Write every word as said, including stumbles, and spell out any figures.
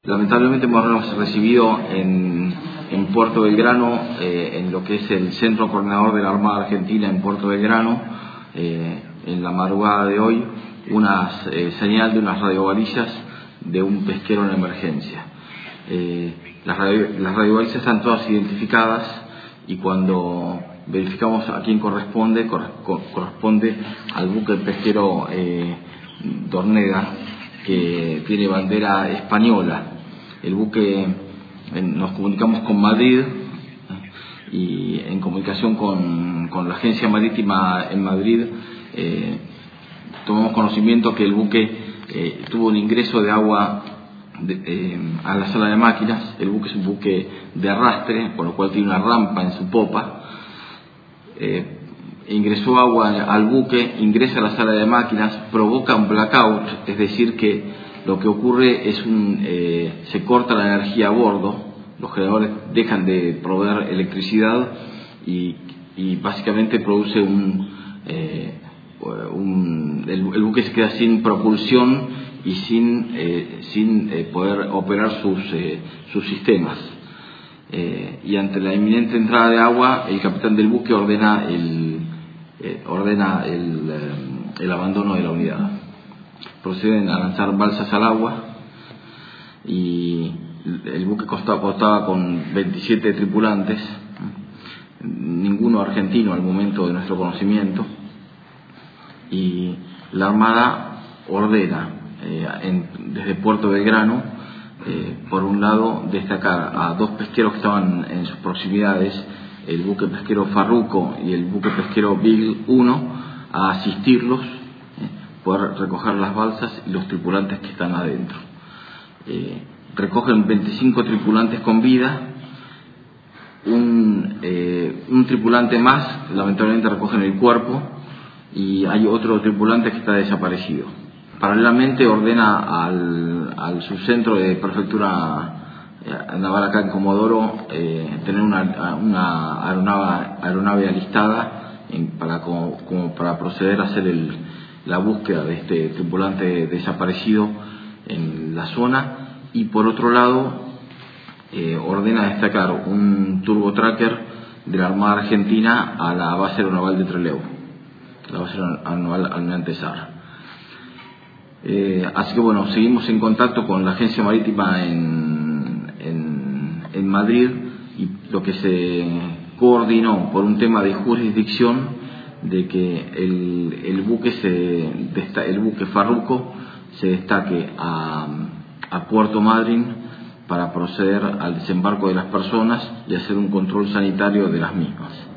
Lamentablemente hemos recibido en, en Puerto Belgrano, eh, en lo que es el Centro Coordinador de la Armada Argentina en Puerto Belgrano, eh, en la madrugada de hoy, una eh, señal de unas radiobalizas de un pesquero en emergencia. Eh, las, radio, las radiobalizas están todas identificadas y cuando verificamos a quién corresponde, cor, cor, corresponde al buque pesquero eh, Dorneda, que tiene bandera española. El buque, nos comunicamos con Madrid y en comunicación con, con la agencia marítima en Madrid eh, tomamos conocimiento que el buque eh, tuvo un ingreso de agua de, eh, a la sala de máquinas. El buque es un buque de arrastre, por lo cual tiene una rampa en su popa. Eh, ingresó agua al buque, ingresa a la sala de máquinas, provoca un blackout, es decir que lo que ocurre es un eh, se corta la energía a bordo, los generadores dejan de proveer electricidad y, y básicamente produce un, eh, un el, el buque se queda sin propulsión y sin eh, sin eh, poder operar sus eh, sus sistemas. Eh, y ante la inminente entrada de agua, el capitán del buque ordena el eh, ordena el, eh, el abandono de la unidad. Proceden a lanzar balsas al agua y el buque costaba, costaba con veintisiete tripulantes, ninguno argentino al momento de nuestro conocimiento, y la Armada ordena eh, en, desde Puerto Belgrano, eh, por un lado, destacar a dos pesqueros que estaban en sus proximidades, el buque pesquero Farruco y el buque pesquero Beagle uno, a asistirlos, poder recoger las balsas y los tripulantes que están adentro. Eh, recogen veinticinco tripulantes con vida, un, eh, un tripulante más, lamentablemente recogen el cuerpo, y hay otro tripulante que está desaparecido. Paralelamente ordena al, al subcentro de prefectura eh, naval acá en Comodoro eh, tener una, una aeronave, aeronave alistada en, para, como, como para proceder a hacer el la búsqueda de este tripulante desaparecido en la zona, y por otro lado eh, ordena destacar un turbotracker de la Armada Argentina a la base aeronaval de Trelew, la base aeronaval Almirante Sar. Eh, así que bueno, seguimos en contacto con la agencia marítima en, en, en Madrid, y lo que se coordinó por un tema de jurisdicción de que el, el buque se el buque Farruco se destaque a, a Puerto Madryn para proceder al desembarco de las personas y hacer un control sanitario de las mismas.